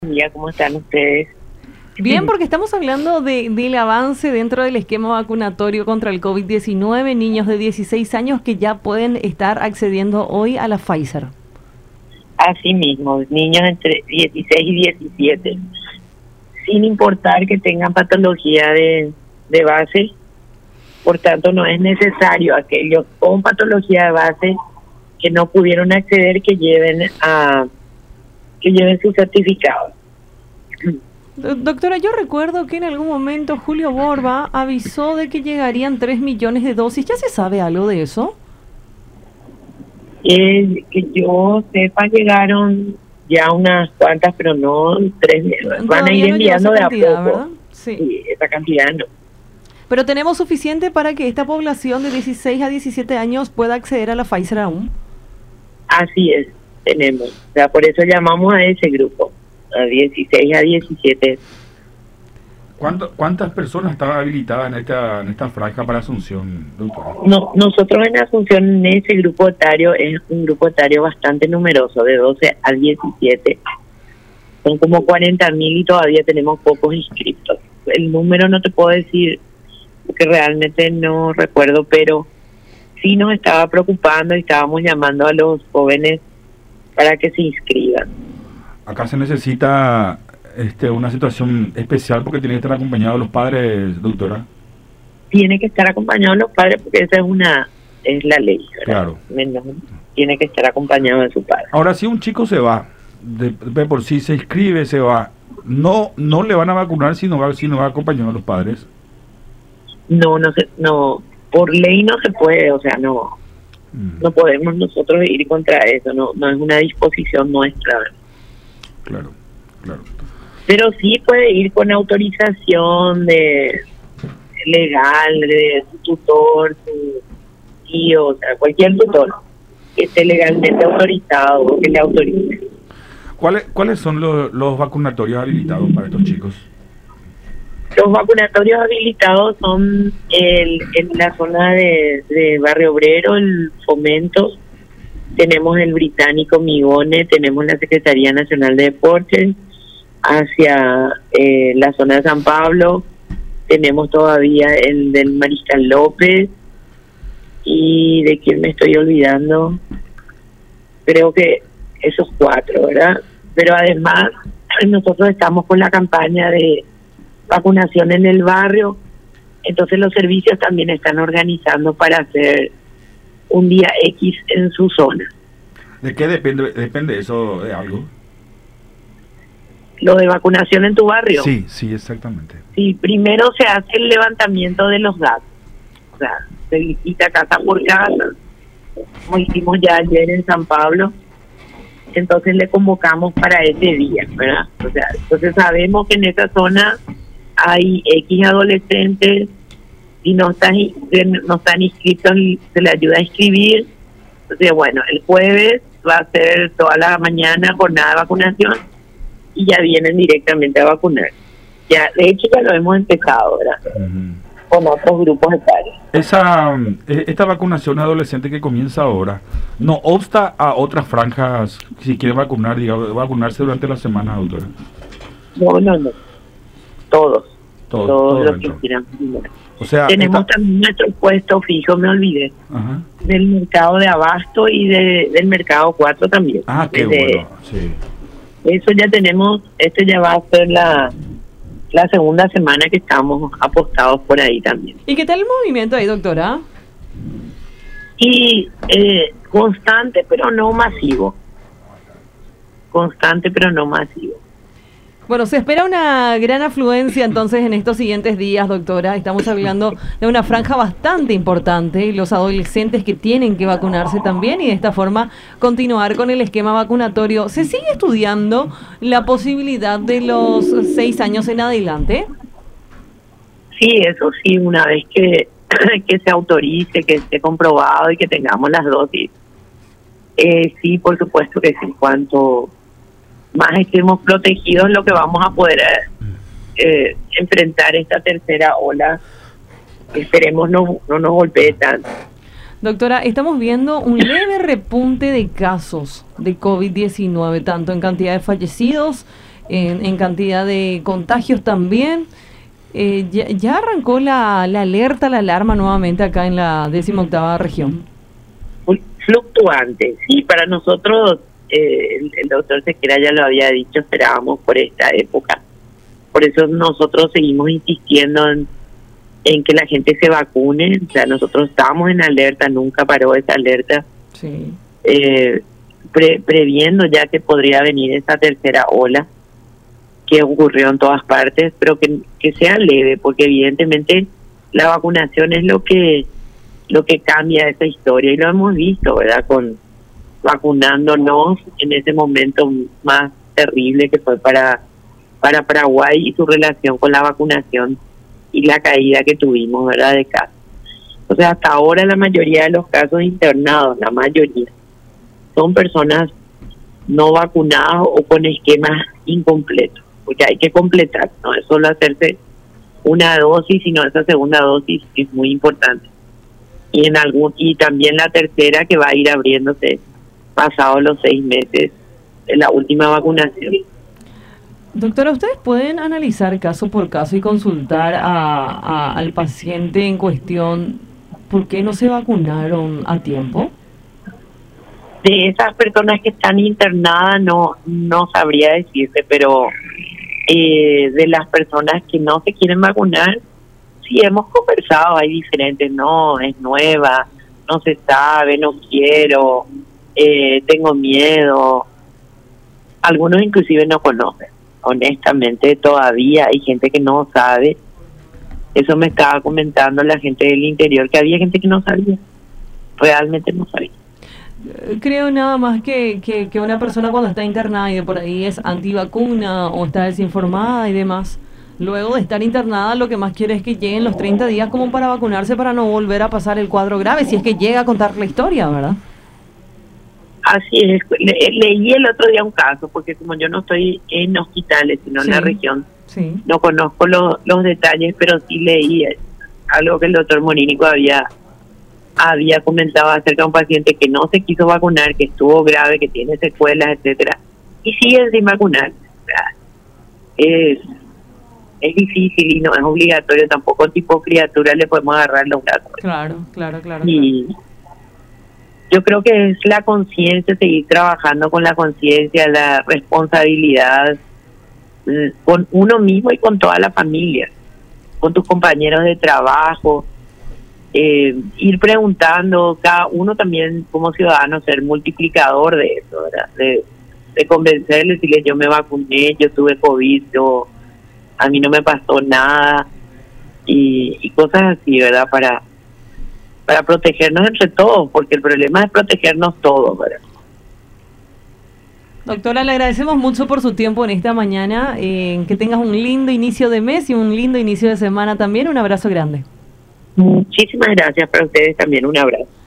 Día, ¿cómo están ustedes? Bien, porque estamos hablando del avance dentro del esquema vacunatorio contra el COVID-19, niños de 16 años que ya pueden estar accediendo hoy a la Pfizer. Así mismo, niños entre 16 y 17, sin importar que tengan patología de base, por tanto no es necesario aquellos con patología de base que no pudieron acceder que lleven su certificado. Doctora, yo recuerdo que en algún momento Julio Borba avisó de que llegarían 3 millones de dosis. ¿Ya se sabe algo de eso? Que yo sepa, llegaron ya unas cuantas, pero no 3 millones. Van a ir enviando de a poco. ¿Verdad? Sí. Sí, esa cantidad no. Pero tenemos suficiente para que esta población de 16 a 17 años pueda acceder a la Pfizer aún. Así es, tenemos. O sea, por eso llamamos a ese grupo, a 16 a 17. ¿Cuántas personas estaban habilitadas en esta franja para Asunción, doctora? No, nosotros en Asunción, en ese grupo etario, es un grupo etario bastante numeroso, de 12 a 17. Son como 40.000 y todavía tenemos pocos inscritos. El número no te puedo decir, porque realmente no recuerdo, pero sí nos estaba preocupando y estábamos llamando a los jóvenes para que se inscriban. Acá se necesita una situación especial porque tiene que estar acompañados los padres, doctora. Tiene que estar acompañados los padres porque esa es la ley, ¿verdad? Claro. Menos, tiene que estar acompañado de su padre. Ahora, si un chico se va, de por sí se inscribe, se va, no le van a vacunar si no va acompañado de los padres. No, por ley no se puede, o sea, no podemos nosotros ir contra eso, no es una disposición nuestra. Claro. Pero sí puede ir con autorización legal de su tutor, su tío, o sea, cualquier tutor que esté legalmente autorizado o que le autorice. ¿Cuáles son los vacunatorios habilitados para estos chicos? Los vacunatorios habilitados son en la zona de Barrio Obrero, el Fomento, tenemos el Británico Migone, tenemos la Secretaría Nacional de Deportes, hacia la zona de San Pablo, tenemos todavía el del Mariscal López, y de quién me estoy olvidando, creo que esos 4, ¿verdad? Pero además nosotros estamos con la campaña de vacunación en el barrio, entonces los servicios también están organizando para hacer un día X en su zona. ¿De qué depende eso de algo? Lo de vacunación en tu barrio. Sí, exactamente. Sí, primero se hace el levantamiento de los datos, o sea, se visita casa por casa, como hicimos ya ayer en San Pablo, entonces le convocamos para ese día, ¿verdad? O sea, entonces sabemos que en esa zona hay X adolescentes y no están inscritos, se les ayuda a inscribir. Entonces, bueno, el jueves va a ser toda la mañana jornada de vacunación y ya vienen directamente a vacunar. Ya, de hecho, ya lo hemos empezado, ¿verdad? Con otros grupos etarios. Esta vacunación adolescente que comienza ahora, ¿no obsta a otras franjas si quieren vacunarse durante la semana, doctora? No. Todos los que quieran. O sea, tenemos también nuestro puesto fijo, me olvidé, del mercado de Abasto y del mercado 4 también. Qué bueno, sí. Eso ya tenemos, ya va a ser la segunda semana que estamos apostados por ahí también. ¿Y qué tal el movimiento ahí, doctora? Y constante, pero no masivo. Bueno, se espera una gran afluencia entonces en estos siguientes días, doctora. Estamos hablando de una franja bastante importante, los adolescentes que tienen que vacunarse también y de esta forma continuar con el esquema vacunatorio. ¿Se sigue estudiando la posibilidad de los 6 años en adelante? Sí, eso sí, una vez que se autorice, que esté comprobado y que tengamos las dosis. Sí, por supuesto que sí, cuanto más estemos protegidos, lo que vamos a poder enfrentar esta tercera ola. Esperemos no nos golpee tanto. Doctora, estamos viendo un leve repunte de casos de COVID-19, tanto en cantidad de fallecidos en cantidad de contagios también. Ya arrancó la alerta, la alarma nuevamente acá en la 18ª región. Fluctuante, sí, para nosotros, el doctor Sequera ya lo había dicho, esperábamos por esta época. Por eso nosotros seguimos insistiendo en que la gente se vacune. O sea, nosotros estábamos en alerta, nunca paró esa alerta. Sí. Previendo ya que podría venir esa tercera ola que ocurrió en todas partes, pero que sea leve, porque evidentemente la vacunación es lo que cambia esa historia, y lo hemos visto, ¿verdad? Con vacunándonos en ese momento más terrible que fue para Paraguay, y su relación con la vacunación y la caída que tuvimos, ¿verdad?, de casos. O sea, hasta ahora la mayoría de los casos internados, la mayoría, son personas no vacunadas o con esquemas incompletos, porque hay que completar, no es solo hacerse una dosis, sino esa segunda dosis es muy importante. Y también la tercera, que va a ir abriéndose pasados los 6 meses de la última vacunación. Doctora, ¿ustedes pueden analizar caso por caso y consultar al paciente en cuestión por qué no se vacunaron a tiempo? De esas personas que están internadas no sabría decirte, pero de las personas que no se quieren vacunar, sí hemos conversado, hay diferentes, no, es nueva, no se sabe, no quiero, tengo miedo. Algunos inclusive no conocen. Honestamente, todavía hay gente que no sabe. Eso me estaba comentando la gente del interior, que había gente que no sabía, realmente no sabía. Creo nada más que una persona cuando está internada y de por ahí es antivacuna o está desinformada y demás, luego de estar internada lo que más quiere es que lleguen los 30 días como para vacunarse, para no volver a pasar el cuadro grave, si es que llega a contar la historia, ¿verdad? Así es. Leí el otro día un caso, porque como yo no estoy en hospitales, sino en la región, no conozco los detalles, pero sí leí algo que el doctor Morínico había comentado acerca de un paciente que no se quiso vacunar, que estuvo grave, que tiene secuelas, etcétera, y sigue sin vacunar. Es difícil y no es obligatorio, tampoco tipo criatura le podemos agarrar los brazos. Claro. Y yo creo que es la conciencia, seguir trabajando con la conciencia, la responsabilidad con uno mismo y con toda la familia, con tus compañeros de trabajo, ir preguntando, cada uno también como ciudadano, ser multiplicador de eso, ¿verdad? De convencerles, decirles yo me vacuné, yo tuve COVID, a mí no me pasó nada, y cosas así, ¿verdad? Para protegernos entre todos, porque el problema es protegernos todos, ¿verdad? Doctora, le agradecemos mucho por su tiempo en esta mañana, que tengas un lindo inicio de mes y un lindo inicio de semana también. Un abrazo grande. Muchísimas gracias para ustedes también, un abrazo.